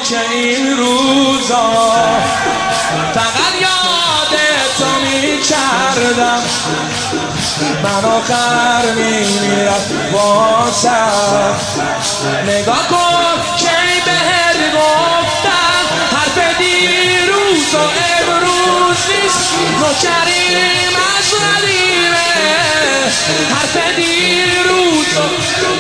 که این روزا فقط یاد تو میکردم، من آخر میمیرم واسه. نگاه کن که بهت گفتم حرف دیروز و امروز نیست، نوکریم از ندیمه. حرف دیروز و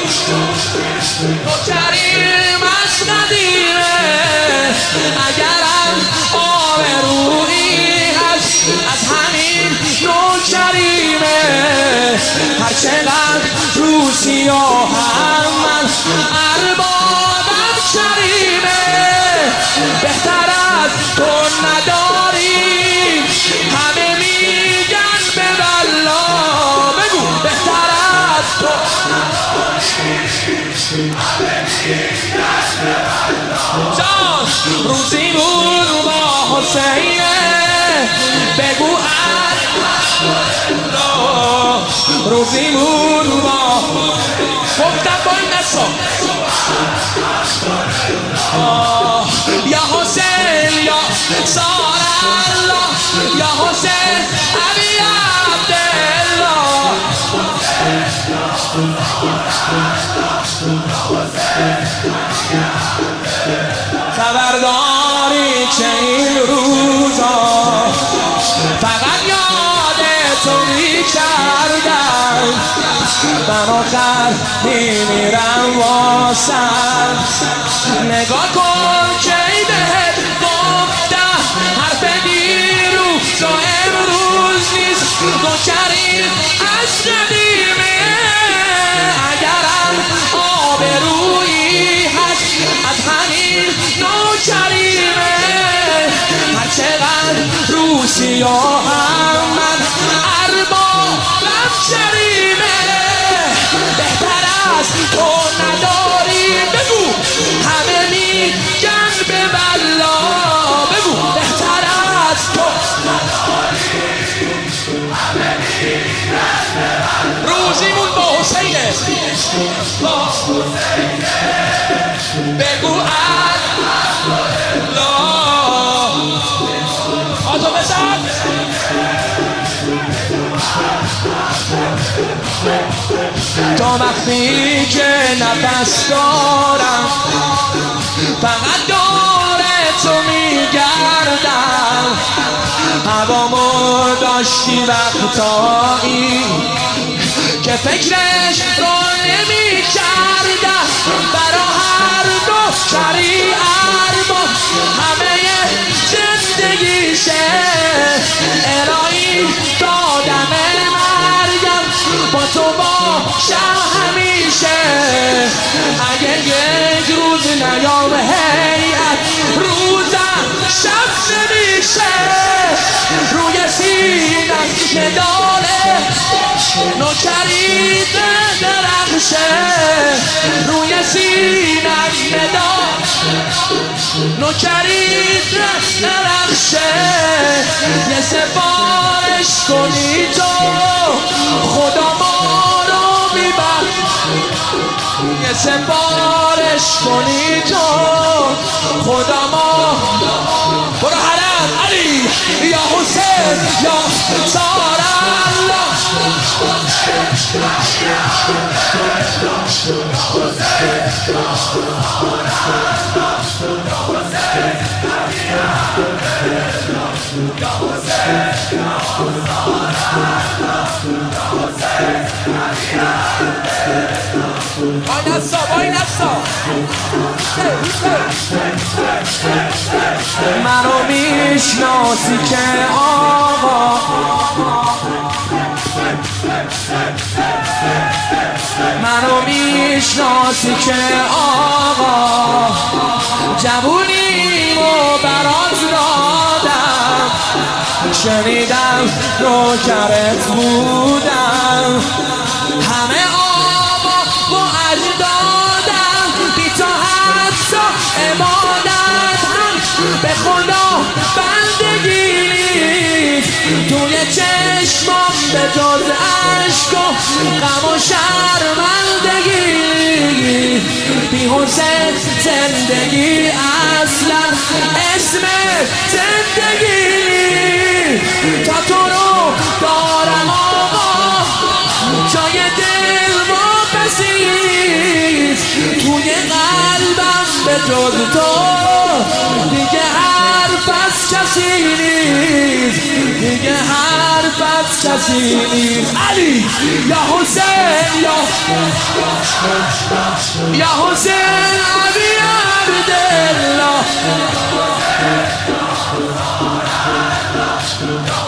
نوکریم از ندیمه. اگرم آبرویی هست از همین نوکریمه. هر چقدر رو سیاهم من اربابم کریمه. بهتر از تو نداری همه میگن به والله. بگو بهتر از تو جان. روزی بود با حسینه بگو روزی بود با گفتم با این نسا یا حسین یا سار الله یا حسین علی عبدالله. خبرداری که این روزا فقط یاد تو میکردم، من آخر میمیرم واسم. نگاه کن که بهت گفتم حرف دیروز و امروز نیست، نوکریم از ندیمه. اگرم آبرویی هست از همین نوکریمه. هر چقدر رو سیاهم من اربابم کریمه. بهتر از تو نداری بگو همه میگن به والله. بگو بهتر از تو نداری همه میگن به والله. روزیمون با حسینه با حسینه بگو الله. آتو بزن تا وقتی که نفس دارم فقط دور تو میگردم. هوامو داشتی وقتایی که فکرش رو نمی کردم. برا هر دو شریعت با همه زندگیشه الهی دادم مرگم با تو باشم همیشه. اگه یک روز نیام هیئت روزم شب نمیشه. روی سینم مداله نوکری درخشه. روی سینم مدال نوکری درخشه. یه سفارش کنی تو خدا ما رو میبخش. یه سفارش کنی تو خدا ما. برو حرم علی یا حسین یا سار الله. منو میشناسی که آقا منو میشناسی که آقا جوونیمو برات دادم. شنیدم نوکرت بودم. همه آبا و اجدادم بی تو حتی عبادت هم به خدا بندگی نیست. توی چشمام به جز عشق و غم و شرمندگی بی حسین زندگی اصلا دل واپسیست توی قلبم به جز تو دیگه حرف از کسی نیست دیگه حرف از کسی نیست علی یا حسین یا حسین علی عبدالله